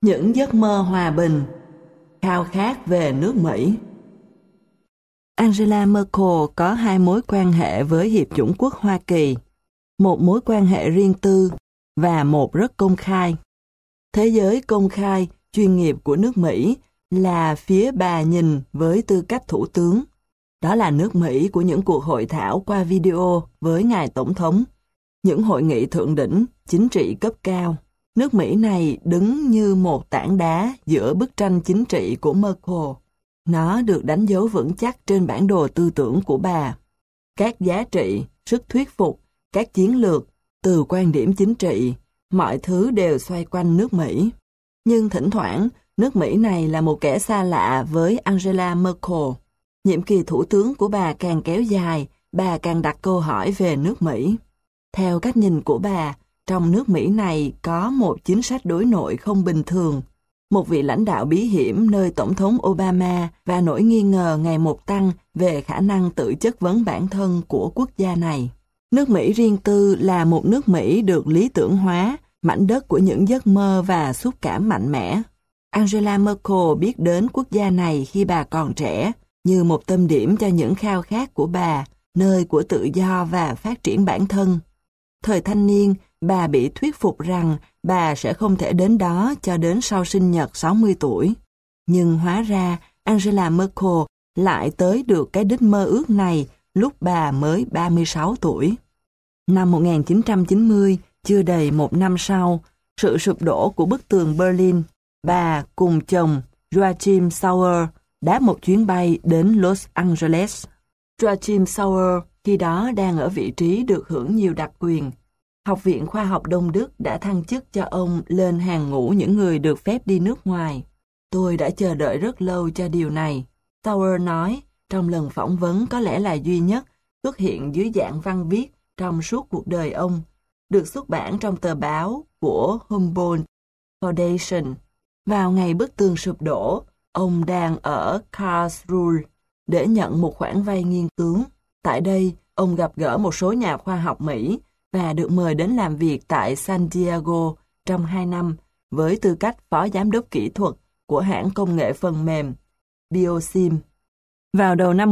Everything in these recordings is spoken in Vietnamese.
Những giấc mơ hòa bình, khao khát về nước Mỹ. Angela Merkel có hai mối quan hệ với Hiệp chủng quốc Hoa Kỳ, một mối quan hệ riêng tư và một rất công khai. Thế giới công khai, chuyên nghiệp của nước Mỹ là phía bà nhìn với tư cách thủ tướng. Đó là nước Mỹ của những cuộc hội thảo qua video với ngài Tổng thống, những hội nghị thượng đỉnh, chính trị cấp cao. Nước Mỹ này đứng như một tảng đá giữa bức tranh chính trị của Merkel. Nó được đánh dấu vững chắc trên bản đồ tư tưởng của bà. Các giá trị, sức thuyết phục, các chiến lược, từ quan điểm chính trị, mọi thứ đều xoay quanh nước Mỹ. Nhưng thỉnh thoảng, nước Mỹ này là một kẻ xa lạ với Angela Merkel. Nhiệm kỳ thủ tướng của bà càng kéo dài, bà càng đặt câu hỏi về nước Mỹ. Theo cách nhìn của bà, trong nước Mỹ này có một chính sách đối nội không bình thường, một vị lãnh đạo bí hiểm nơi Tổng thống Obama và nỗi nghi ngờ ngày một tăng về khả năng tự chất vấn bản thân của quốc gia này. Nước Mỹ riêng tư là một nước Mỹ được lý tưởng hóa, mảnh đất của những giấc mơ và xúc cảm mạnh mẽ. Angela Merkel biết đến quốc gia này khi bà còn trẻ, như một tâm điểm cho những khao khát của bà, nơi của tự do và phát triển bản thân. Thời thanh niên, bà bị thuyết phục rằng bà sẽ không thể đến đó cho đến sau sinh nhật 60 tuổi. Nhưng hóa ra, Angela Merkel lại tới được cái đích mơ ước này lúc bà mới 36 tuổi. Năm 1990, chưa đầy một năm sau, sự sụp đổ của bức tường Berlin, bà cùng chồng Joachim Sauer đáp một chuyến bay đến Los Angeles. Joachim Sauer khi đó đang ở vị trí được hưởng nhiều đặc quyền. Học viện Khoa học Đông Đức đã thăng chức cho ông lên hàng ngũ những người được phép đi nước ngoài. Tôi đã chờ đợi rất lâu cho điều này. Sauer nói, trong lần phỏng vấn có lẽ là duy nhất xuất hiện dưới dạng văn viết trong suốt cuộc đời ông, được xuất bản trong tờ báo của Humboldt Foundation. Vào ngày bức tường sụp đổ, ông đang ở Karlsruhe để nhận một khoản vay nghiên cứu. Tại đây, ông gặp gỡ một số nhà khoa học Mỹ và được mời đến làm việc tại San Diego trong 2 năm với tư cách phó giám đốc kỹ thuật của hãng công nghệ phần mềm BioSim. Vào đầu năm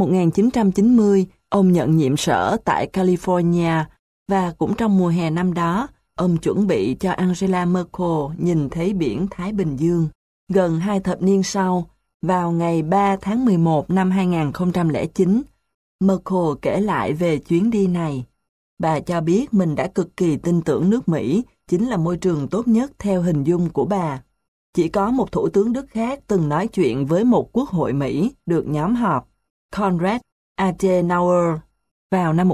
1990, ông nhận nhiệm sở tại California và cũng trong mùa hè năm đó, ông chuẩn bị cho Angela Merkel nhìn thấy biển Thái Bình Dương. Gần 2 thập niên sau, vào ngày 3 tháng 11 năm 2009, Merkel kể lại về chuyến đi này. Bà cho biết mình đã cực kỳ tin tưởng nước Mỹ chính là môi trường tốt nhất theo hình dung của bà. Chỉ có một thủ tướng Đức khác từng nói chuyện với một quốc hội Mỹ được nhóm họp, Konrad Adenauer, vào năm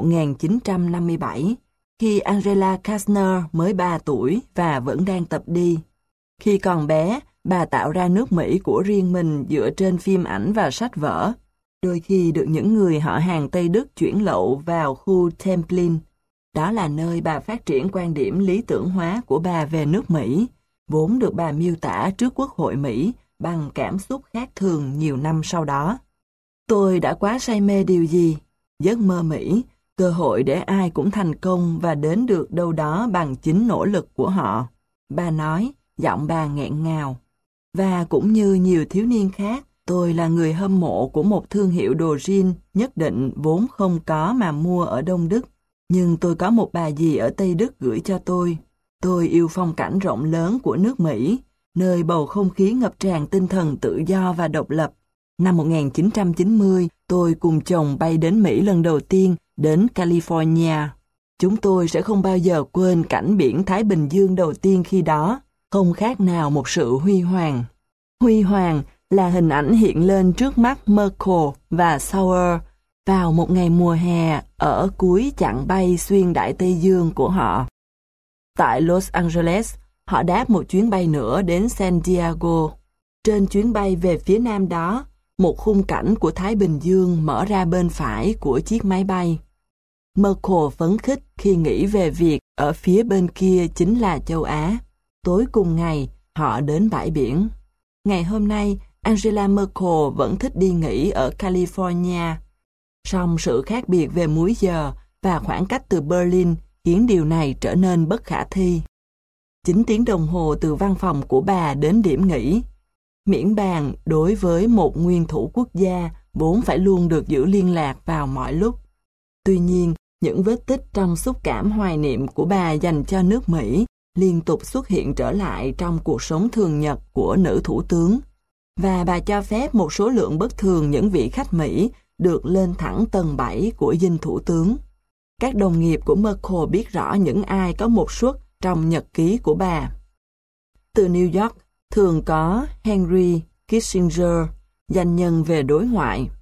1957, khi Angela Kastner mới 3 tuổi và vẫn đang tập đi. Khi còn bé, bà tạo ra nước Mỹ của riêng mình dựa trên phim ảnh và sách vở, đôi khi được những người họ hàng Tây Đức chuyển lậu vào khu Templin. Đó là nơi bà phát triển quan điểm lý tưởng hóa của bà về nước Mỹ, vốn được bà miêu tả trước Quốc hội Mỹ bằng cảm xúc khác thường nhiều năm sau đó. Tôi đã quá say mê điều gì? Giấc mơ Mỹ, cơ hội để ai cũng thành công và đến được đâu đó bằng chính nỗ lực của họ. Bà nói, giọng bà nghẹn ngào. Và cũng như nhiều thiếu niên khác, tôi là người hâm mộ của một thương hiệu đồ jean nhất định vốn không có mà mua ở Đông Đức. Nhưng tôi có một bà dì ở Tây Đức gửi cho tôi. Tôi yêu phong cảnh rộng lớn của nước Mỹ, nơi bầu không khí ngập tràn tinh thần tự do và độc lập. Năm 1990, tôi cùng chồng bay đến Mỹ lần đầu tiên, đến California. Chúng tôi sẽ không bao giờ quên cảnh biển Thái Bình Dương đầu tiên khi đó, không khác nào một sự huy hoàng. Huy hoàng là hình ảnh hiện lên trước mắt Merkel và Sauer vào một ngày mùa hè ở cuối chặng bay xuyên Đại Tây Dương của họ. Tại Los Angeles, họ đáp một chuyến bay nữa đến San Diego. Trên chuyến bay về phía nam đó, một khung cảnh của Thái Bình Dương mở ra bên phải của chiếc máy bay. Merkel phấn khích khi nghĩ về việc ở phía bên kia chính là châu Á. Tối cùng ngày, họ đến bãi biển. Ngày hôm nay, Angela Merkel vẫn thích đi nghỉ ở California. Song sự khác biệt về múi giờ và khoảng cách từ Berlin khiến điều này trở nên bất khả thi. 9 tiếng đồng hồ từ văn phòng của bà đến điểm nghỉ. Miễn bàn đối với một nguyên thủ quốc gia vốn phải luôn được giữ liên lạc vào mọi lúc. Tuy nhiên, những vết tích trong xúc cảm hoài niệm của bà dành cho nước Mỹ liên tục xuất hiện trở lại trong cuộc sống thường nhật của nữ thủ tướng, và bà cho phép một số lượng bất thường những vị khách Mỹ được lên thẳng tầng 7 của dinh thủ tướng. Các đồng nghiệp của Merkel biết rõ những ai có một suất trong nhật ký của bà. Từ New York, thường có Henry Kissinger, danh nhân về đối ngoại.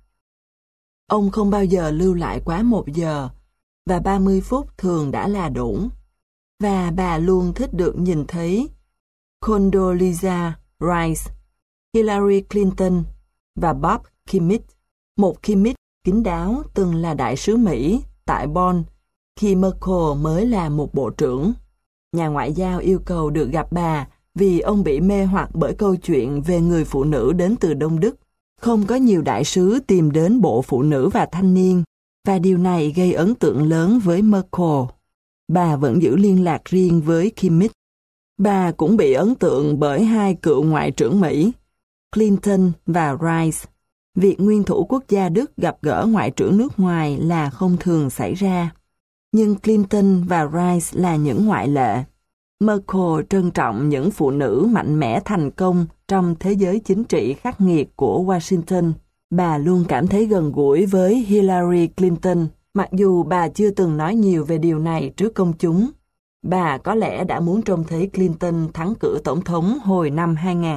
Ông không bao giờ lưu lại quá 1 giờ, và 30 phút thường đã là đủ. Và bà luôn thích được nhìn thấy Condoleezza Rice, Hillary Clinton và Bob Kimmich. Một Kimmich kín đáo từng là đại sứ Mỹ tại Bonn khi Merkel mới là một bộ trưởng. Nhà ngoại giao yêu cầu được gặp bà vì ông bị mê hoặc bởi câu chuyện về người phụ nữ đến từ Đông Đức. Không có nhiều đại sứ tìm đến bộ phụ nữ và thanh niên, và điều này gây ấn tượng lớn với Merkel. Bà vẫn giữ liên lạc riêng với Kimmich. Bà cũng bị ấn tượng bởi 2 cựu ngoại trưởng Mỹ, Clinton và Rice. Việc nguyên thủ quốc gia Đức gặp gỡ ngoại trưởng nước ngoài là không thường xảy ra. Nhưng Clinton và Rice là những ngoại lệ. Merkel trân trọng những phụ nữ mạnh mẽ thành công trong thế giới chính trị khắc nghiệt của Washington. Bà luôn cảm thấy gần gũi với Hillary Clinton, mặc dù bà chưa từng nói nhiều về điều này trước công chúng. Bà có lẽ đã muốn trông thấy Clinton thắng cử tổng thống hồi năm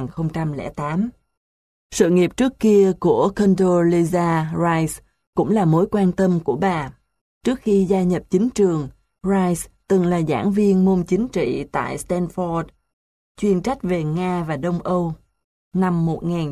2008. Sự nghiệp trước kia của Condoleezza Rice cũng là mối quan tâm của bà. Trước khi gia nhập chính trường, Rice từng là giảng viên môn chính trị tại Stanford, chuyên trách về Nga và Đông Âu. Năm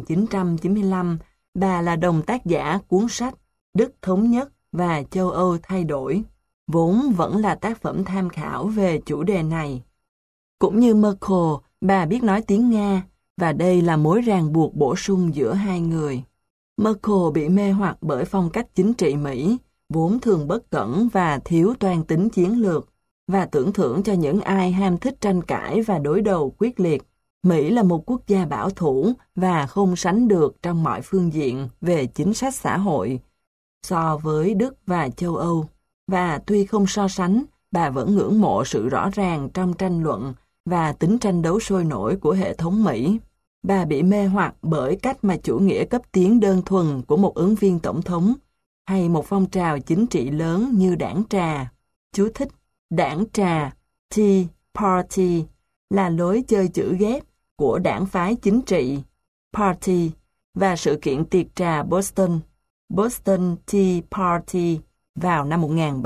1995, bà là đồng tác giả cuốn sách Đức Thống Nhất và Châu Âu Thay Đổi, vốn vẫn là tác phẩm tham khảo về chủ đề này. Cũng như Merkel, bà biết nói tiếng Nga, và đây là mối ràng buộc bổ sung giữa hai người. Merkel bị mê hoặc bởi phong cách chính trị Mỹ, vốn thường bất cẩn và thiếu toan tính chiến lược, và tưởng thưởng cho những ai ham thích tranh cãi và đối đầu quyết liệt. Mỹ là một quốc gia bảo thủ và không sánh được trong mọi phương diện về chính sách xã hội so với Đức và châu Âu. Và tuy không so sánh, bà vẫn ngưỡng mộ sự rõ ràng trong tranh luận và tính tranh đấu sôi nổi của hệ thống Mỹ. Bà bị mê hoặc bởi cách mà chủ nghĩa cấp tiến đơn thuần của một ứng viên tổng thống hay một phong trào chính trị lớn như đảng trà. Chú thích: đảng trà, Tea Party, là lối chơi chữ ghép của đảng phái chính trị Party và sự kiện tiệc trà Boston, Boston Tea Party vào năm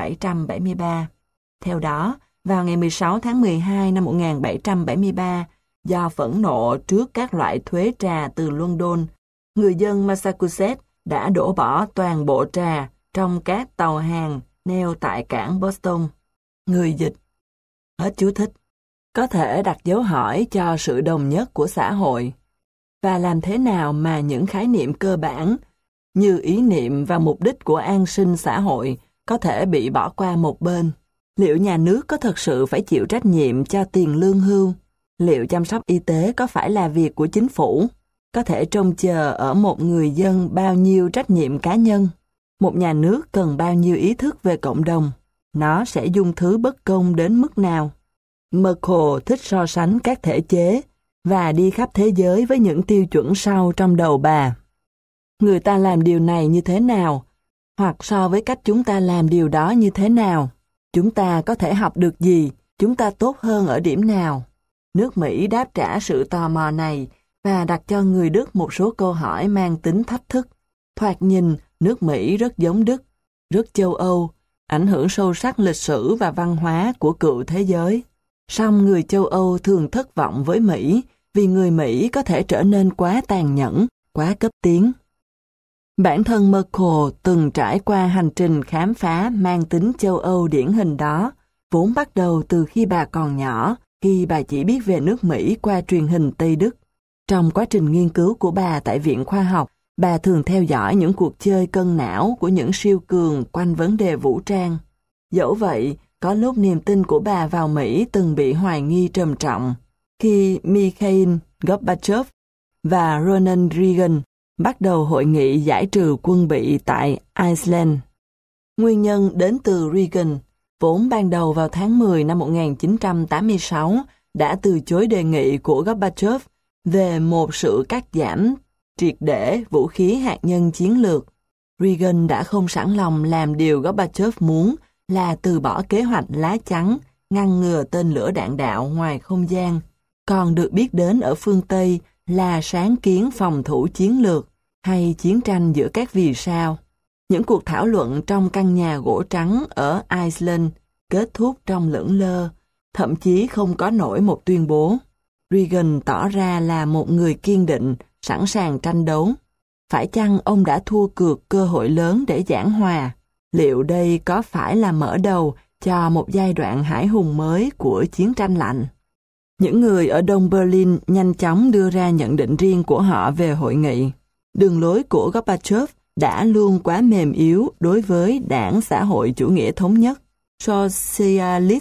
1773. Theo đó, vào ngày 16 tháng 12 năm 1773, do phẫn nộ trước các loại thuế trà từ London, người dân Massachusetts đã đổ bỏ toàn bộ trà trong các tàu hàng neo tại cảng Boston. Người dịch. Hết chú thích. Có thể đặt dấu hỏi cho sự đồng nhất của xã hội. Và làm thế nào mà những khái niệm cơ bản như ý niệm và mục đích của an sinh xã hội có thể bị bỏ qua một bên? Liệu nhà nước có thật sự phải chịu trách nhiệm cho tiền lương hưu? Liệu chăm sóc y tế có phải là việc của chính phủ? Có thể trông chờ ở một người dân bao nhiêu trách nhiệm cá nhân? Một nhà nước cần bao nhiêu ý thức về cộng đồng? Nó sẽ dung thứ bất công đến mức nào? Merkel thích so sánh các thể chế và đi khắp thế giới với những tiêu chuẩn sau trong đầu bà. Người ta làm điều này như thế nào? Hoặc so với cách chúng ta làm điều đó như thế nào? Chúng ta có thể học được gì? Chúng ta tốt hơn ở điểm nào? Nước Mỹ đáp trả sự tò mò này và đặt cho người Đức một số câu hỏi mang tính thách thức. Thoạt nhìn, nước Mỹ rất giống Đức, rất châu Âu, ảnh hưởng sâu sắc lịch sử và văn hóa của cựu thế giới. Song người châu Âu thường thất vọng với Mỹ vì người Mỹ có thể trở nên quá tàn nhẫn, quá cấp tiến. Bản thân Merkel từng trải qua hành trình khám phá mang tính châu Âu điển hình đó, vốn bắt đầu từ khi bà còn nhỏ, khi bà chỉ biết về nước Mỹ qua truyền hình Tây Đức. Trong quá trình nghiên cứu của bà tại Viện Khoa học, bà thường theo dõi những cuộc chơi cân não của những siêu cường quanh vấn đề vũ trang. Dẫu vậy, có lúc niềm tin của bà vào Mỹ từng bị hoài nghi trầm trọng. khi Mikhail Gorbachev và Ronald Reagan bắt đầu hội nghị giải trừ quân bị tại Iceland. Nguyên nhân đến từ Reagan, vốn ban đầu vào tháng 10 năm 1986 đã từ chối đề nghị của Gorbachev về một sự cắt giảm triệt để vũ khí hạt nhân chiến lược. Reagan đã không sẵn lòng làm điều Gorbachev muốn là từ bỏ kế hoạch lá chắn ngăn ngừa tên lửa đạn đạo ngoài không gian, còn được biết đến ở phương Tây là sáng kiến phòng thủ chiến lược hay chiến tranh giữa các vì sao. Những cuộc thảo luận trong căn nhà gỗ trắng ở Iceland kết thúc trong lững lơ, thậm chí không có nổi một tuyên bố. Reagan tỏ ra là một người kiên định, sẵn sàng tranh đấu. Phải chăng ông đã thua cược cơ hội lớn để giảng hòa? Liệu đây có phải là mở đầu cho một giai đoạn hải hùng mới của chiến tranh lạnh? Những người ở Đông Berlin nhanh chóng đưa ra nhận định riêng của họ về hội nghị. Đường lối của Gorbachev đã luôn quá mềm yếu đối với Đảng Xã hội Chủ nghĩa Thống nhất, Socialist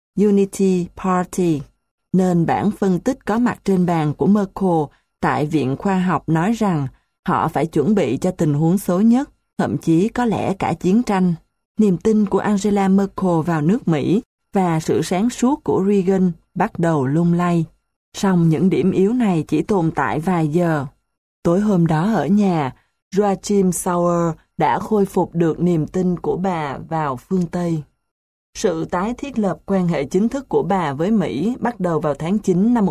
Unity Party, nên bản phân tích có mặt trên bàn của Merkel tại Viện Khoa học nói rằng họ phải chuẩn bị cho tình huống xấu nhất, thậm chí có lẽ cả chiến tranh. Niềm tin của Angela Merkel vào nước Mỹ và sự sáng suốt của Reagan bắt đầu lung lay. Song những điểm yếu này chỉ tồn tại vài giờ. Tối hôm đó ở nhà, Joachim Sauer đã khôi phục được niềm tin của bà vào phương Tây. Sự tái thiết lập quan hệ chính thức của bà với Mỹ bắt đầu vào tháng 9 năm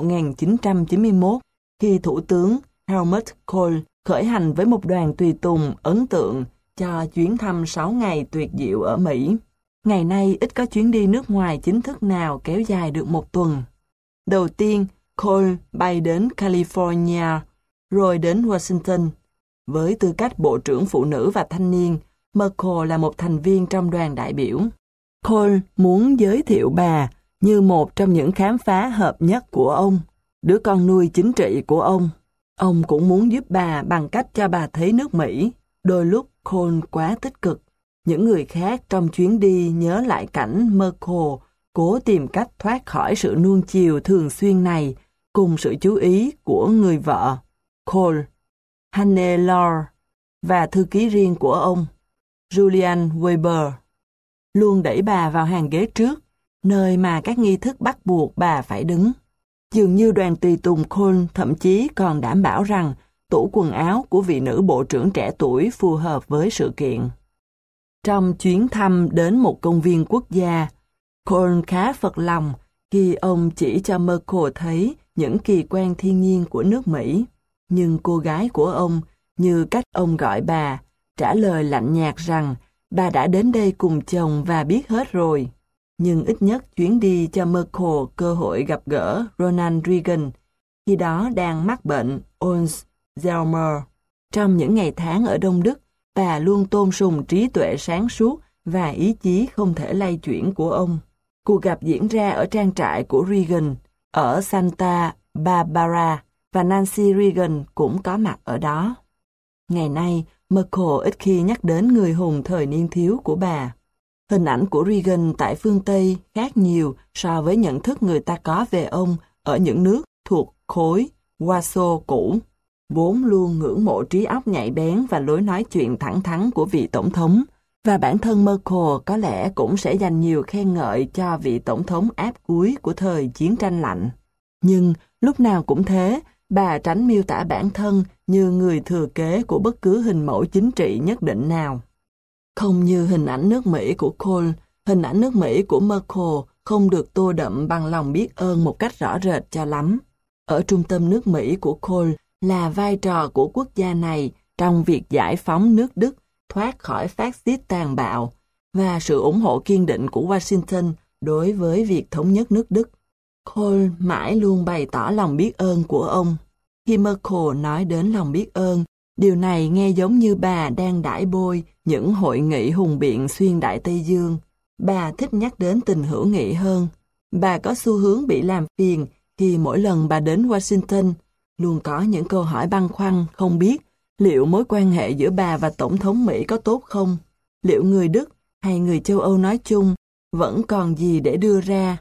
1991, khi Thủ tướng Helmut Kohl khởi hành với một đoàn tùy tùng ấn tượng cho chuyến thăm 6 ngày tuyệt diệu ở Mỹ. Ngày nay ít có chuyến đi nước ngoài chính thức nào kéo dài được một tuần. Đầu tiên, Kohl bay đến California, rồi đến Washington. Với tư cách Bộ trưởng Phụ nữ và Thanh niên, Merkel là một thành viên trong đoàn đại biểu. Kohl muốn giới thiệu bà như một trong những khám phá hợp nhất của ông, đứa con nuôi chính trị của ông. Ông cũng muốn giúp bà bằng cách cho bà thấy nước Mỹ. Đôi lúc Kohl quá tích cực. Những người khác trong chuyến đi nhớ lại cảnh Merkel cố tìm cách thoát khỏi sự nuông chiều thường xuyên này cùng sự chú ý của người vợ, Kohl, Hannelore và thư ký riêng của ông, Julian Weber, luôn đẩy bà vào hàng ghế trước, nơi mà các nghi thức bắt buộc bà phải đứng. Dường như đoàn tùy tùng Kohl thậm chí còn đảm bảo rằng tủ quần áo của vị nữ bộ trưởng trẻ tuổi phù hợp với sự kiện. Trong chuyến thăm đến một công viên quốc gia, Kohl khá phật lòng khi ông chỉ cho Merkel thấy những kỳ quan thiên nhiên của nước Mỹ. Nhưng cô gái của ông, như cách ông gọi bà, trả lời lạnh nhạt rằng bà đã đến đây cùng chồng và biết hết rồi. Nhưng ít nhất chuyến đi cho Merkel cơ hội gặp gỡ Ronald Reagan, khi đó đang mắc bệnh Alzheimer. Trong những ngày tháng ở Đông Đức, bà luôn tôn sùng trí tuệ sáng suốt và ý chí không thể lay chuyển của ông. Cuộc gặp diễn ra ở trang trại của Reagan ở Santa Barbara và Nancy Reagan cũng có mặt ở đó. Ngày nay, Merkel ít khi nhắc đến người hùng thời niên thiếu của bà. Hình ảnh của Reagan tại phương Tây khác nhiều so với nhận thức người ta có về ông ở những nước thuộc khối Warsaw cũ, vốn luôn ngưỡng mộ trí óc nhạy bén và lối nói chuyện thẳng thắn của vị tổng thống, và bản thân Merkel có lẽ cũng sẽ dành nhiều khen ngợi cho vị tổng thống áp cuối của thời chiến tranh lạnh. Nhưng lúc nào cũng thế, bà tránh miêu tả bản thân như người thừa kế của bất cứ hình mẫu chính trị nhất định nào. Không như hình ảnh nước Mỹ của Kohl, hình ảnh nước Mỹ của Merkel không được tô đậm bằng lòng biết ơn một cách rõ rệt cho lắm. Ở trung tâm nước Mỹ của Kohl là vai trò của quốc gia này trong việc giải phóng nước Đức thoát khỏi phát xít tàn bạo và sự ủng hộ kiên định của Washington đối với việc thống nhất nước Đức. Kohl mãi luôn bày tỏ lòng biết ơn của ông. Khi Merkel nói đến lòng biết ơn, điều này nghe giống như bà đang đãi bôi những hội nghị hùng biện xuyên Đại Tây Dương. Bà thích nhắc đến tình hữu nghị hơn. Bà có xu hướng bị làm phiền khi mỗi lần bà đến Washington, luôn có những câu hỏi băn khoăn không biết liệu mối quan hệ giữa bà và Tổng thống Mỹ có tốt không? Liệu người Đức hay người châu Âu nói chung vẫn còn gì để đưa ra?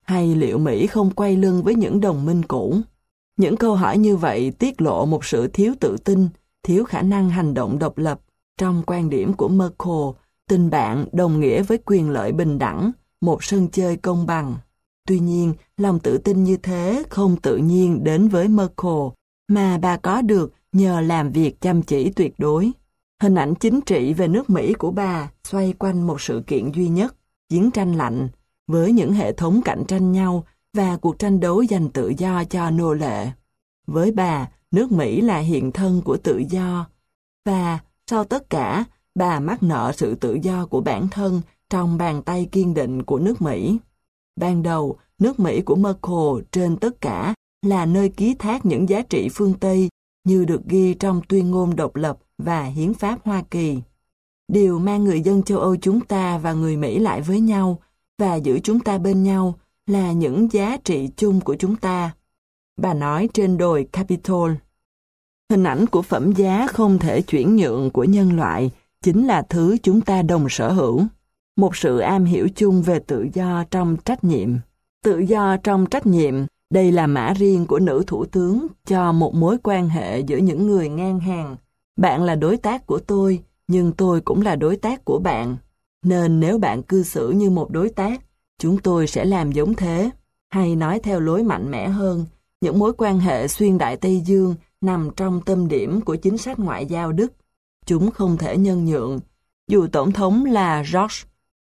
hay liệu Mỹ không quay lưng với những đồng minh cũ? Những câu hỏi như vậy tiết lộ một sự thiếu tự tin, thiếu khả năng hành động độc lập. Trong quan điểm của Merkel, tình bạn đồng nghĩa với quyền lợi bình đẳng, một sân chơi công bằng. Tuy nhiên, lòng tự tin như thế không tự nhiên đến với Merkel, mà bà có được nhờ làm việc chăm chỉ tuyệt đối. Hình ảnh chính trị về nước Mỹ của bà xoay quanh một sự kiện duy nhất, chiến tranh lạnh, với những hệ thống cạnh tranh nhau và cuộc tranh đấu giành tự do cho nô lệ. Với bà, nước Mỹ là hiện thân của tự do, và sau tất cả, bà mắc nợ sự tự do của bản thân trong bàn tay kiên định của nước Mỹ. Ban đầu, nước Mỹ của Merkel trên tất cả là nơi ký thác những giá trị phương Tây như được ghi trong tuyên ngôn độc lập và hiến pháp Hoa Kỳ. Điều mang người dân châu Âu chúng ta và người Mỹ lại với nhau và giữ chúng ta bên nhau là những giá trị chung của chúng ta. Bà nói trên đồi Capitol. Hình ảnh của phẩm giá không thể chuyển nhượng của nhân loại chính là thứ chúng ta đồng sở hữu. Một sự am hiểu chung về tự do trong trách nhiệm. Tự do trong trách nhiệm, đây là mã riêng của nữ thủ tướng cho một mối quan hệ giữa những người ngang hàng. Bạn là đối tác của tôi, nhưng tôi cũng là đối tác của bạn. Nên nếu bạn cư xử như một đối tác, chúng tôi sẽ làm giống thế. Hay nói theo lối mạnh mẽ hơn, những mối quan hệ xuyên Đại Tây Dương nằm trong tâm điểm của chính sách ngoại giao Đức. Chúng không thể nhân nhượng. Dù Tổng thống là George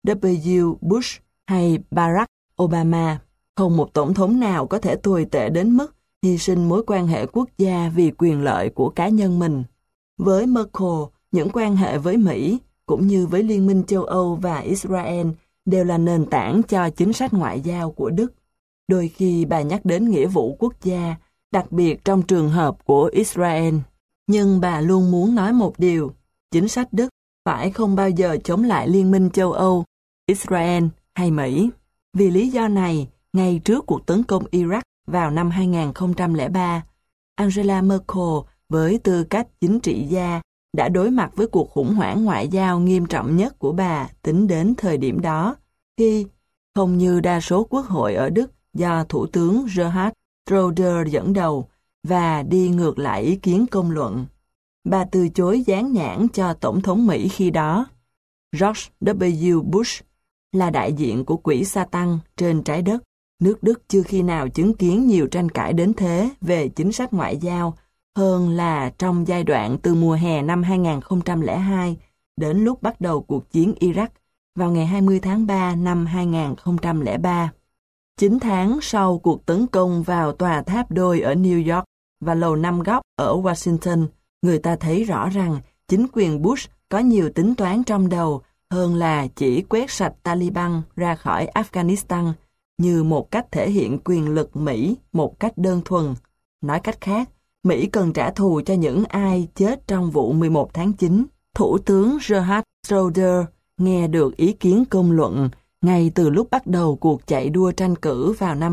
W. Bush hay Barack Obama, không một tổng thống nào có thể tồi tệ đến mức hy sinh mối quan hệ quốc gia vì quyền lợi của cá nhân mình. Với Merkel, những quan hệ với Mỹ, cũng như với Liên minh châu Âu và Israel, đều là nền tảng cho chính sách ngoại giao của Đức. Đôi khi bà nhắc đến nghĩa vụ quốc gia, đặc biệt trong trường hợp của Israel. Nhưng bà luôn muốn nói một điều, chính sách Đức phải không bao giờ chống lại Liên minh châu Âu, Israel hay Mỹ. Vì lý do này, ngay trước cuộc tấn công Iraq vào năm 2003, Angela Merkel với tư cách chính trị gia đã đối mặt với cuộc khủng hoảng ngoại giao nghiêm trọng nhất của bà tính đến thời điểm đó, khi, không như đa số quốc hội ở Đức do Thủ tướng Gerhard Schröder dẫn đầu và đi ngược lại ý kiến công luận, bà từ chối dán nhãn cho Tổng thống Mỹ khi đó. George W. Bush là đại diện của quỹ Satan trên trái đất. Nước Đức chưa khi nào chứng kiến nhiều tranh cãi đến thế về chính sách ngoại giao hơn là trong giai đoạn từ mùa hè năm 2002 đến lúc bắt đầu cuộc chiến Iraq vào ngày 20 tháng 3 năm 2003. 9 tháng sau cuộc tấn công vào tòa tháp đôi ở New York và lầu Năm Góc ở Washington, người ta thấy rõ rằng chính quyền Bush có nhiều tính toán trong đầu hơn là chỉ quét sạch Taliban ra khỏi Afghanistan như một cách thể hiện quyền lực Mỹ một cách đơn thuần. Nói cách khác, Mỹ cần trả thù cho những ai chết trong vụ 11 tháng 9. Thủ tướng Gerhard Schröder nghe được ý kiến công luận ngay từ lúc bắt đầu cuộc chạy đua tranh cử vào năm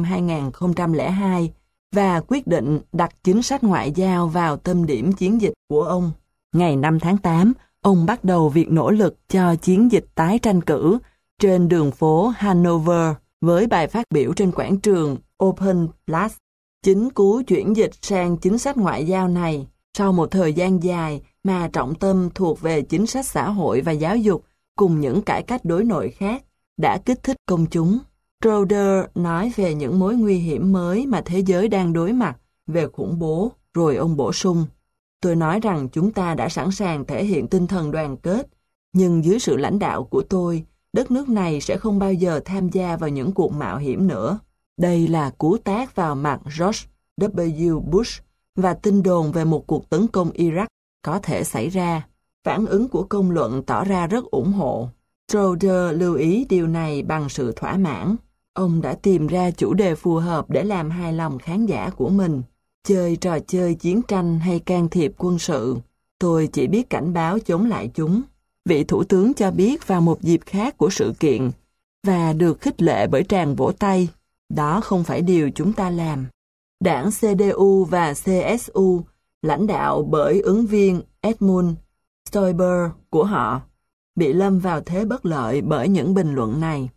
2002 và quyết định đặt chính sách ngoại giao vào tâm điểm chiến dịch của ông. Ngày 5 tháng 8, ông bắt đầu việc nỗ lực cho chiến dịch tái tranh cử trên đường phố Hanover với bài phát biểu trên quảng trường Open Platz. Chính cú chuyển dịch sang chính sách ngoại giao này, sau một thời gian dài mà trọng tâm thuộc về chính sách xã hội và giáo dục cùng những cải cách đối nội khác, đã kích thích công chúng. Schröder nói về những mối nguy hiểm mới mà thế giới đang đối mặt về khủng bố, rồi ông bổ sung, tôi nói rằng chúng ta đã sẵn sàng thể hiện tinh thần đoàn kết, nhưng dưới sự lãnh đạo của tôi, đất nước này sẽ không bao giờ tham gia vào những cuộc mạo hiểm nữa. Đây là cú tát vào mặt George W. Bush và tin đồn về một cuộc tấn công Iraq có thể xảy ra. Phản ứng của công luận tỏ ra rất ủng hộ. Schröder lưu ý điều này bằng sự thỏa mãn. Ông đã tìm ra chủ đề phù hợp để làm hài lòng khán giả của mình. Chơi trò chơi chiến tranh hay can thiệp quân sự, tôi chỉ biết cảnh báo chống lại chúng. Vị thủ tướng cho biết vào một dịp khác của sự kiện, và được khích lệ bởi tràng vỗ tay. Đó không phải điều chúng ta làm. Đảng CDU và CSU, lãnh đạo bởi ứng viên Edmund Stoiber của họ, bị lâm vào thế bất lợi bởi những bình luận này.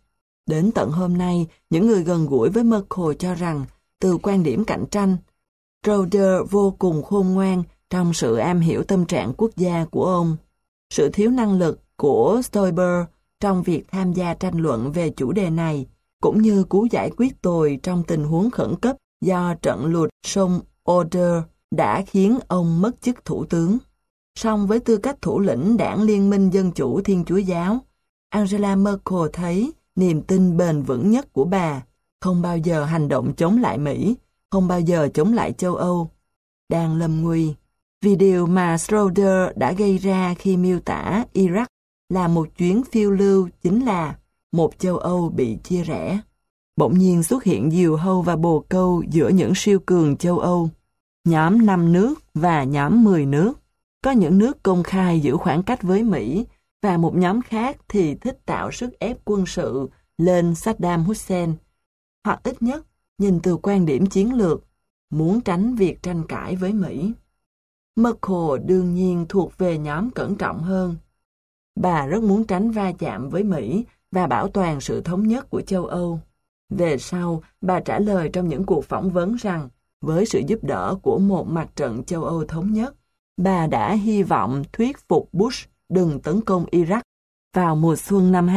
Đến tận hôm nay, những người gần gũi với Merkel cho rằng, từ quan điểm cạnh tranh, Schroeder vô cùng khôn ngoan trong sự am hiểu tâm trạng quốc gia của ông. Sự thiếu năng lực của Stoiber trong việc tham gia tranh luận về chủ đề này, cũng như cú giải quyết tồi trong tình huống khẩn cấp do trận lụt sông Oder đã khiến ông mất chức thủ tướng. Song với tư cách thủ lĩnh đảng Liên minh Dân chủ Thiên Chúa giáo, Angela Merkel thấy niềm tin bền vững nhất của bà không bao giờ hành động chống lại Mỹ, không bao giờ chống lại châu Âu. Đang lâm nguy, vì điều mà Schroeder đã gây ra khi miêu tả Iraq là một chuyến phiêu lưu chính là một châu Âu bị chia rẽ. Bỗng nhiên xuất hiện diều hâu và bồ câu giữa những siêu cường châu Âu, nhóm 5 nước và nhóm 10 nước. Có những nước công khai giữ khoảng cách với Mỹ và một nhóm khác thì thích tạo sức ép quân sự lên Saddam Hussein, hoặc ít nhất nhìn từ quan điểm chiến lược, muốn tránh việc tranh cãi với Mỹ. Merkel đương nhiên thuộc về nhóm cẩn trọng hơn. Bà rất muốn tránh va chạm với Mỹ và bảo toàn sự thống nhất của châu Âu. Về sau, bà trả lời trong những cuộc phỏng vấn rằng, với sự giúp đỡ của một mặt trận châu Âu thống nhất, bà đã hy vọng thuyết phục Bush đừng tấn công Iraq vào mùa xuân năm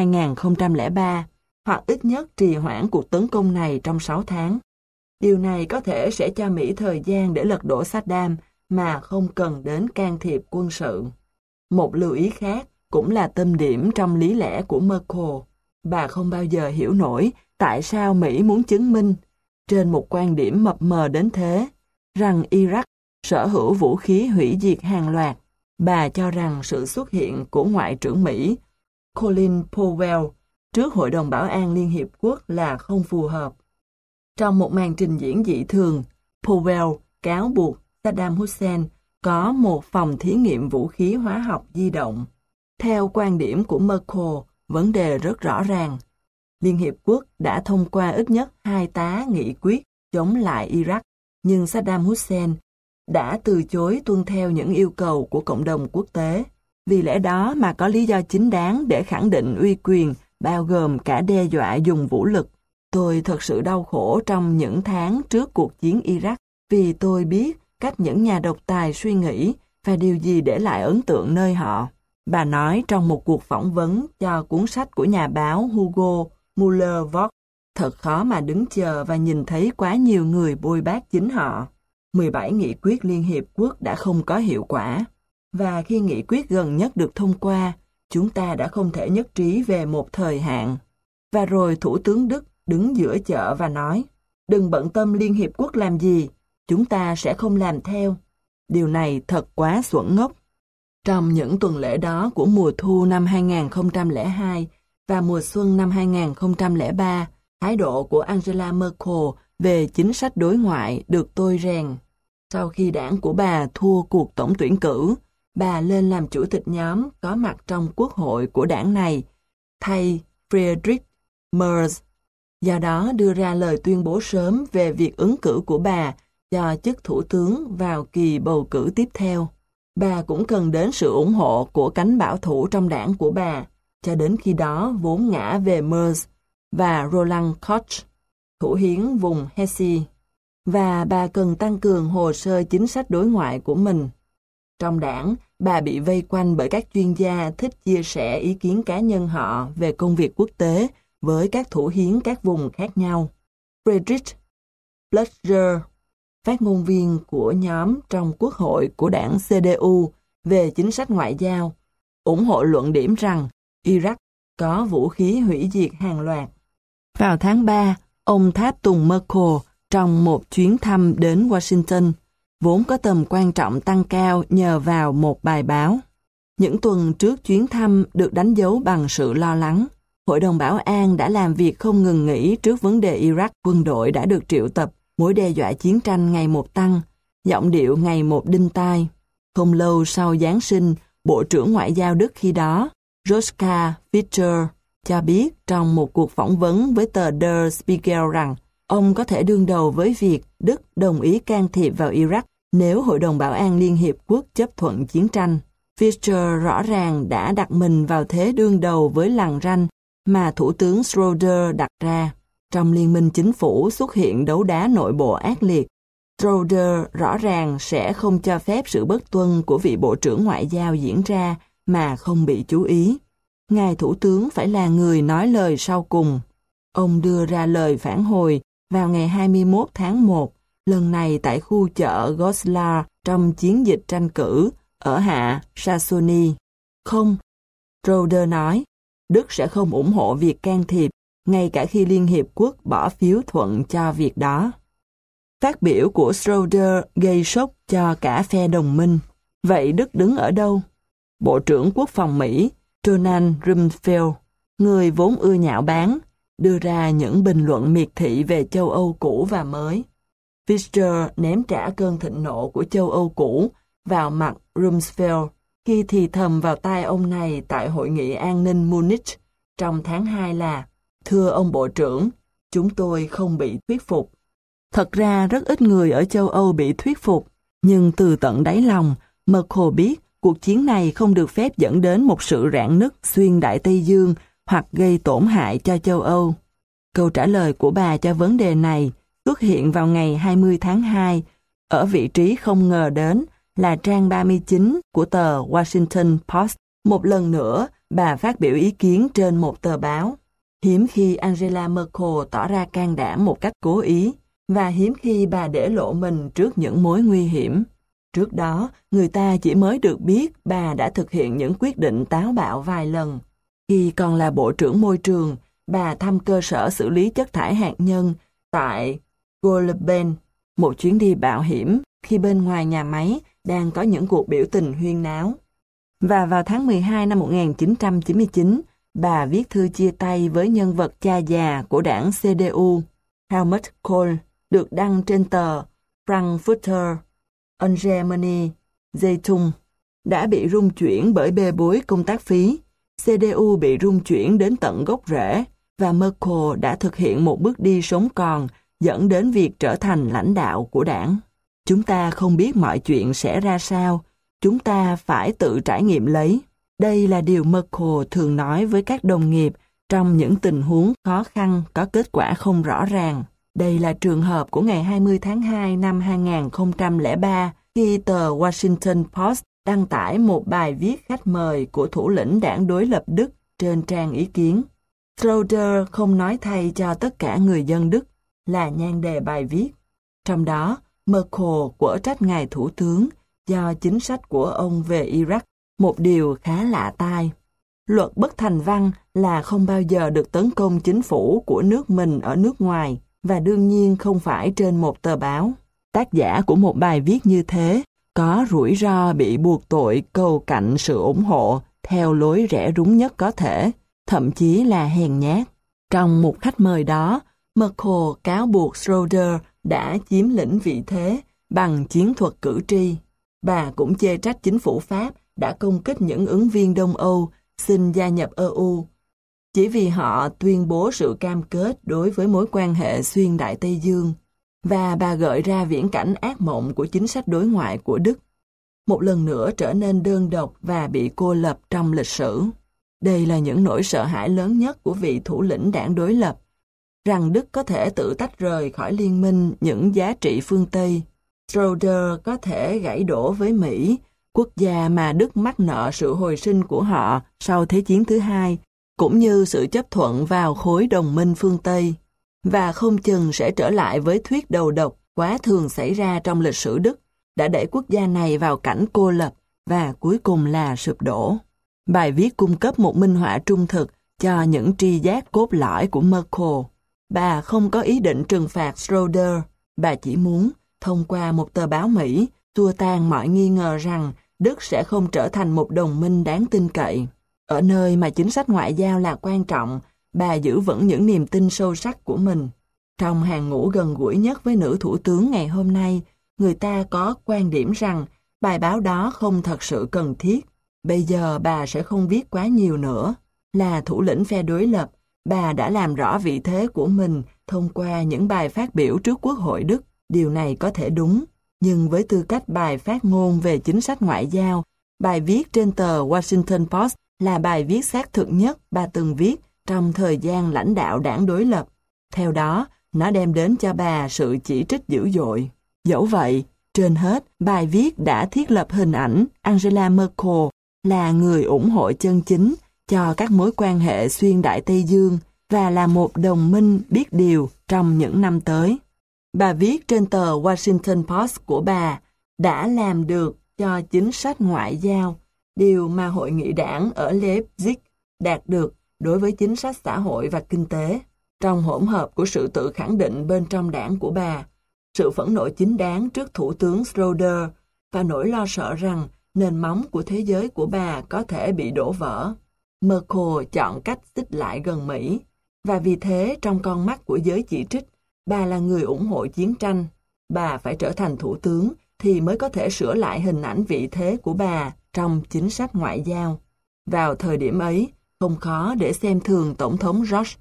2003, hoặc ít nhất trì hoãn cuộc tấn công này trong 6 tháng. Điều này có thể sẽ cho Mỹ thời gian để lật đổ Saddam mà không cần đến can thiệp quân sự. Một lưu ý khác cũng là tâm điểm trong lý lẽ của Merkel. Bà không bao giờ hiểu nổi tại sao Mỹ muốn chứng minh, trên một quan điểm mập mờ đến thế, rằng Iraq sở hữu vũ khí hủy diệt hàng loạt. Bà cho rằng sự xuất hiện của Ngoại trưởng Mỹ Colin Powell trước Hội đồng Bảo an Liên Hiệp Quốc là không phù hợp. Trong một màn trình diễn dị thường, Powell cáo buộc Saddam Hussein có một phòng thí nghiệm vũ khí hóa học di động. Theo quan điểm của Merkel, vấn đề rất rõ ràng. Liên Hiệp Quốc đã thông qua ít nhất 2 tá nghị quyết chống lại Iraq, nhưng Saddam Hussein đã từ chối tuân theo những yêu cầu của cộng đồng quốc tế. Vì lẽ đó mà có lý do chính đáng để khẳng định uy quyền, bao gồm cả đe dọa dùng vũ lực. Tôi thật sự đau khổ trong những tháng trước cuộc chiến Iraq, vì tôi biết cách những nhà độc tài suy nghĩ và điều gì để lại ấn tượng nơi họ. Bà nói trong một cuộc phỏng vấn cho cuốn sách của nhà báo Hugo Müller-Vogt, thật khó mà đứng chờ và nhìn thấy quá nhiều người bôi bác chính họ. 17 nghị quyết Liên Hiệp Quốc đã không có hiệu quả, và khi nghị quyết gần nhất được thông qua, chúng ta đã không thể nhất trí về một thời hạn. Và rồi Thủ tướng Đức đứng giữa chợ và nói, đừng bận tâm Liên Hiệp Quốc làm gì, chúng ta sẽ không làm theo. Điều này thật quá xuẩn ngốc. Trong những tuần lễ đó của mùa thu năm 2002 và mùa xuân năm 2003, thái độ của Angela Merkel về chính sách đối ngoại được tôi rèn. Sau khi đảng của bà thua cuộc tổng tuyển cử, bà lên làm chủ tịch nhóm có mặt trong quốc hội của đảng này, thay Friedrich Merz. Do đó đưa ra lời tuyên bố sớm về việc ứng cử của bà cho chức thủ tướng vào kỳ bầu cử tiếp theo. Bà cũng cần đến sự ủng hộ của cánh bảo thủ trong đảng của bà, cho đến khi đó vốn ngã về Merz và Roland Koch, thủ hiến vùng Hesse. Và bà cần tăng cường hồ sơ chính sách đối ngoại của mình. Trong đảng, bà bị vây quanh bởi các chuyên gia thích chia sẻ ý kiến cá nhân họ về công việc quốc tế với các thủ hiến các vùng khác nhau. Friedrich Blucher, phát ngôn viên của nhóm trong quốc hội của đảng CDU về chính sách ngoại giao, ủng hộ luận điểm rằng Iraq có vũ khí hủy diệt hàng loạt. Vào tháng 3, ông tháp tùng Merkel trong một chuyến thăm đến Washington, vốn có tầm quan trọng tăng cao nhờ vào một bài báo. Những tuần trước chuyến thăm được đánh dấu bằng sự lo lắng. Hội đồng Bảo an đã làm việc không ngừng nghỉ trước vấn đề Iraq. Quân đội đã được triệu tập, mối đe dọa chiến tranh ngày một tăng, giọng điệu ngày một đinh tai. Không lâu sau Giáng sinh, Bộ trưởng Ngoại giao Đức khi đó, Joschka Fischer, cho biết trong một cuộc phỏng vấn với tờ Der Spiegel rằng ông có thể đương đầu với việc Đức đồng ý can thiệp vào Iraq nếu Hội đồng Bảo an Liên Hiệp Quốc chấp thuận chiến tranh. Fischer rõ ràng đã đặt mình vào thế đương đầu với lằn ranh mà Thủ tướng Schroeder đặt ra. Trong liên minh chính phủ xuất hiện đấu đá nội bộ ác liệt. Schroeder rõ ràng sẽ không cho phép sự bất tuân của vị Bộ trưởng Ngoại giao diễn ra mà không bị chú ý. Ngài Thủ tướng phải là người nói lời sau cùng. Ông đưa ra lời phản hồi vào ngày 21 tháng 1, lần này tại khu chợ Goslar trong chiến dịch tranh cử ở hạ Saxony. Không, Schroeder nói, Đức sẽ không ủng hộ việc can thiệp, ngay cả khi Liên Hiệp Quốc bỏ phiếu thuận cho việc đó. Phát biểu của Schroeder gây sốc cho cả phe đồng minh. Vậy Đức đứng ở đâu? Bộ trưởng Quốc phòng Mỹ Donald Rumsfeld, người vốn ưa nhạo báng, đưa ra những bình luận miệt thị về châu Âu cũ và mới. Fischer ném trả cơn thịnh nộ của châu Âu cũ vào mặt Rumsfeld khi thì thầm vào tai ông này tại Hội nghị An ninh Munich trong tháng 2 là: Thưa ông Bộ trưởng, chúng tôi không bị thuyết phục. Thật ra rất ít người ở châu Âu bị thuyết phục, nhưng từ tận đáy lòng, Merkel biết cuộc chiến này không được phép dẫn đến một sự rạn nứt xuyên Đại Tây Dương hoặc gây tổn hại cho châu Âu. Câu trả lời của bà cho vấn đề này xuất hiện vào ngày 20 tháng 2, ở vị trí không ngờ đến là trang 39 của tờ Washington Post. Một lần nữa, bà phát biểu ý kiến trên một tờ báo. Hiếm khi Angela Merkel tỏ ra can đảm một cách cố ý, và hiếm khi bà để lộ mình trước những mối nguy hiểm. Trước đó, người ta chỉ mới được biết bà đã thực hiện những quyết định táo bạo vài lần. Khi còn là Bộ trưởng Môi trường, bà thăm cơ sở xử lý chất thải hạt nhân tại Goulben, một chuyến đi mạo hiểm khi bên ngoài nhà máy đang có những cuộc biểu tình huyên náo. Và vào tháng 12 năm 1999, bà viết thư chia tay với nhân vật cha già của đảng CDU, Helmut Kohl, được đăng trên tờ Frankfurter Allgemeine Zeitung. Đã bị rung chuyển bởi bê bối công tác phí, CDU bị rung chuyển đến tận gốc rễ, và Merkel đã thực hiện một bước đi sống còn dẫn đến việc trở thành lãnh đạo của đảng. Chúng ta không biết mọi chuyện sẽ ra sao, chúng ta phải tự trải nghiệm lấy. Đây là điều Merkel thường nói với các đồng nghiệp trong những tình huống khó khăn có kết quả không rõ ràng. Đây là trường hợp của ngày 20 tháng 2 năm 2003 khi tờ Washington Post đăng tải một bài viết khách mời của thủ lĩnh đảng đối lập Đức trên trang ý kiến. Schroeder không nói thay cho tất cả người dân Đức là nhan đề bài viết. Trong đó, Merkel quở trách ngài thủ tướng do chính sách của ông về Iraq, một điều khá lạ tai. Luật bất thành văn là không bao giờ được tấn công chính phủ của nước mình ở nước ngoài, và đương nhiên không phải trên một tờ báo. Tác giả của một bài viết như thế có rủi ro bị buộc tội cầu cạnh sự ủng hộ theo lối rẻ rúng nhất có thể, thậm chí là hèn nhát. Trong một khách mời đó, Merkel cáo buộc Schroeder đã chiếm lĩnh vị thế bằng chiến thuật cử tri. Bà cũng chê trách chính phủ Pháp đã công kích những ứng viên Đông Âu xin gia nhập EU, chỉ vì họ tuyên bố sự cam kết đối với mối quan hệ xuyên Đại Tây Dương, và bà gợi ra viễn cảnh ác mộng của chính sách đối ngoại của Đức, một lần nữa trở nên đơn độc và bị cô lập trong lịch sử. Đây là những nỗi sợ hãi lớn nhất của vị thủ lĩnh đảng đối lập, rằng Đức có thể tự tách rời khỏi liên minh những giá trị phương Tây. Schroeder có thể gãy đổ với Mỹ, quốc gia mà Đức mắc nợ sự hồi sinh của họ sau Thế chiến thứ hai, cũng như sự chấp thuận vào khối đồng minh phương Tây, và không chừng sẽ trở lại với thuyết đầu độc quá thường xảy ra trong lịch sử Đức, đã đẩy quốc gia này vào cảnh cô lập và cuối cùng là sụp đổ. Bài viết cung cấp một minh họa trung thực cho những tri giác cốt lõi của Merkel. Bà không có ý định trừng phạt Schroeder, bà chỉ muốn, thông qua một tờ báo Mỹ, xua tan mọi nghi ngờ rằng Đức sẽ không trở thành một đồng minh đáng tin cậy. Ở nơi mà chính sách ngoại giao là quan trọng, bà giữ vững những niềm tin sâu sắc của mình. Trong hàng ngũ gần gũi nhất với nữ thủ tướng ngày hôm nay, người ta có quan điểm rằng bài báo đó không thật sự cần thiết. Bây giờ bà sẽ không viết quá nhiều nữa. Là thủ lĩnh phe đối lập, bà đã làm rõ vị thế của mình thông qua những bài phát biểu trước Quốc hội Đức. Điều này có thể đúng, nhưng với tư cách bài phát ngôn về chính sách ngoại giao, bài viết trên tờ Washington Post là bài viết xác thực nhất bà từng viết trong thời gian lãnh đạo đảng đối lập. Theo đó, nó đem đến cho bà sự chỉ trích dữ dội. Dẫu vậy, trên hết, bài viết đã thiết lập hình ảnh Angela Merkel là người ủng hộ chân chính cho các mối quan hệ xuyên Đại Tây Dương và là một đồng minh biết điều trong những năm tới. Bà viết trên tờ Washington Post của bà đã làm được cho chính sách ngoại giao, điều mà hội nghị đảng ở Leipzig đạt được đối với chính sách xã hội và kinh tế. Trong hỗn hợp của sự tự khẳng định bên trong đảng của bà, sự phẫn nộ chính đáng trước Thủ tướng Schröder và nỗi lo sợ rằng nền móng của thế giới của bà có thể bị đổ vỡ, Merkel chọn cách xích lại gần Mỹ, và vì thế trong con mắt của giới chỉ trích, bà là người ủng hộ chiến tranh. Bà phải trở thành thủ tướng thì mới có thể sửa lại hình ảnh vị thế của bà trong chính sách ngoại giao. Vào thời điểm ấy, không khó để xem thường Tổng thống George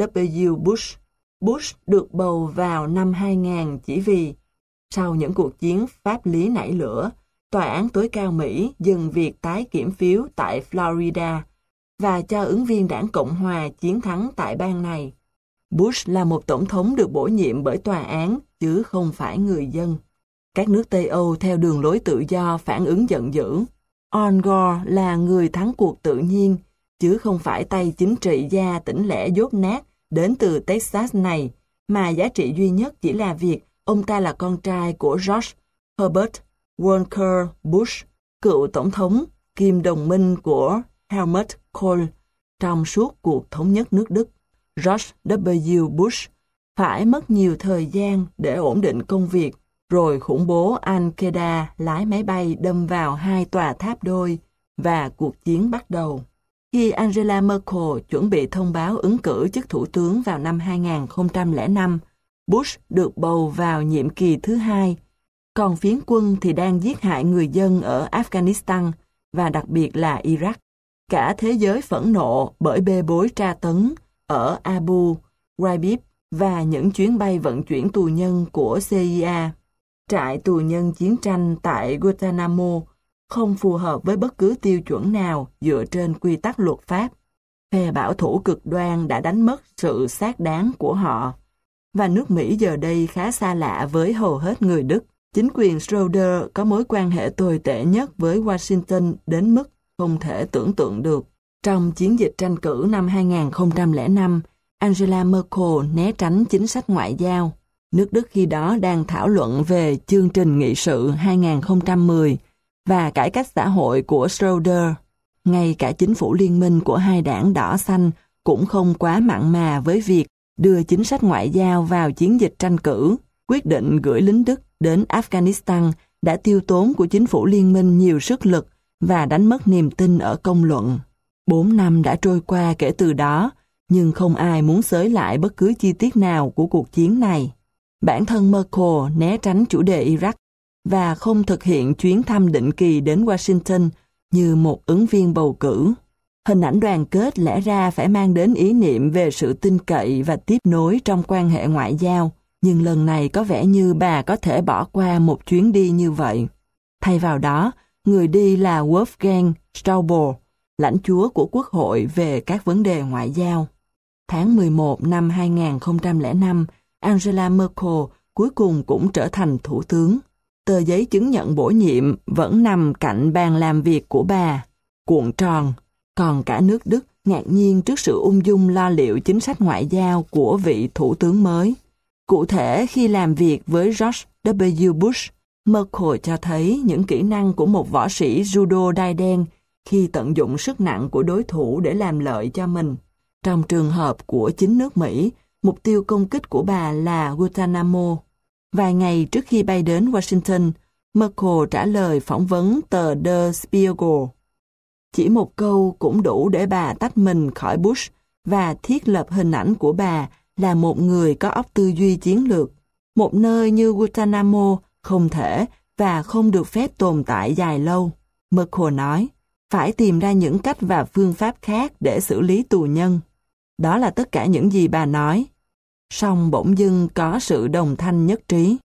W. Bush. Bush được bầu vào năm 2000 chỉ vì, sau những cuộc chiến pháp lý nảy lửa, Tòa án tối cao Mỹ dừng việc tái kiểm phiếu tại Florida và cho ứng viên đảng Cộng hòa chiến thắng tại bang này. Bush là một tổng thống được bổ nhiệm bởi tòa án, chứ không phải người dân. Các nước Tây Âu theo đường lối tự do phản ứng giận dữ. Al Gore là người thắng cuộc tự nhiên, chứ không phải tay chính trị gia tỉnh lẻ dốt nát đến từ Texas này, mà giá trị duy nhất chỉ là việc ông ta là con trai của George Herbert Walker Bush, cựu tổng thống, kiêm đồng minh của Helmut Kohl trong suốt cuộc thống nhất nước Đức. George W. Bush phải mất nhiều thời gian để ổn định công việc, rồi khủng bố Al-Qaeda lái máy bay đâm vào 2 tòa tháp đôi và cuộc chiến bắt đầu. Khi Angela Merkel chuẩn bị thông báo ứng cử chức thủ tướng vào năm 2005, Bush được bầu vào nhiệm kỳ thứ 2, còn phiến quân thì đang giết hại người dân ở Afghanistan và đặc biệt là Iraq. Cả thế giới phẫn nộ bởi bê bối tra tấn ở Abu Ghraib và những chuyến bay vận chuyển tù nhân của CIA. Trại tù nhân chiến tranh tại Guantanamo không phù hợp với bất cứ tiêu chuẩn nào dựa trên quy tắc luật pháp. Phe bảo thủ cực đoan đã đánh mất sự xác đáng của họ. Và nước Mỹ giờ đây khá xa lạ với hầu hết người Đức. Chính quyền Schröder có mối quan hệ tồi tệ nhất với Washington đến mức không thể tưởng tượng được. Trong chiến dịch tranh cử năm 2005, Angela Merkel né tránh chính sách ngoại giao. Nước Đức khi đó đang thảo luận về chương trình nghị sự 2010 và cải cách xã hội của Schröder. Ngay cả chính phủ liên minh của hai đảng đỏ xanh cũng không quá mặn mà với việc đưa chính sách ngoại giao vào chiến dịch tranh cử. Quyết định gửi lính Đức đến Afghanistan đã tiêu tốn của chính phủ liên minh nhiều sức lực và đánh mất niềm tin ở công luận. 4 năm đã trôi qua kể từ đó, nhưng không ai muốn xới lại bất cứ chi tiết nào của cuộc chiến này. Bản thân Merkel né tránh chủ đề Iraq và không thực hiện chuyến thăm định kỳ đến Washington như một ứng viên bầu cử. Hình ảnh đoàn kết lẽ ra phải mang đến ý niệm về sự tin cậy và tiếp nối trong quan hệ ngoại giao, nhưng lần này có vẻ như bà có thể bỏ qua một chuyến đi như vậy. Thay vào đó, người đi là Wolfgang Schäuble, lãnh chúa của Quốc hội về các vấn đề ngoại giao. Tháng 11 năm 2005, Angela Merkel cuối cùng cũng trở thành thủ tướng. Tờ giấy chứng nhận bổ nhiệm vẫn nằm cạnh bàn làm việc của bà, cuộn tròn, còn cả nước Đức ngạc nhiên trước sự ung dung lo liệu chính sách ngoại giao của vị thủ tướng mới. Cụ thể, khi làm việc với George W. Bush, Merkel cho thấy những kỹ năng của một võ sĩ judo đai đen khi tận dụng sức nặng của đối thủ để làm lợi cho mình. Trong trường hợp của chính nước Mỹ, mục tiêu công kích của bà là Guantanamo. Vài ngày trước khi bay đến Washington, Merkel trả lời phỏng vấn tờ Der Spiegel. Chỉ một câu cũng đủ để bà tách mình khỏi Bush và thiết lập hình ảnh của bà là một người có óc tư duy chiến lược. Một nơi như Guantanamo không thể và không được phép tồn tại dài lâu. Merkel nói, phải tìm ra những cách và phương pháp khác để xử lý tù nhân. Đó là tất cả những gì bà nói. Song bỗng dưng có sự đồng thanh nhất trí.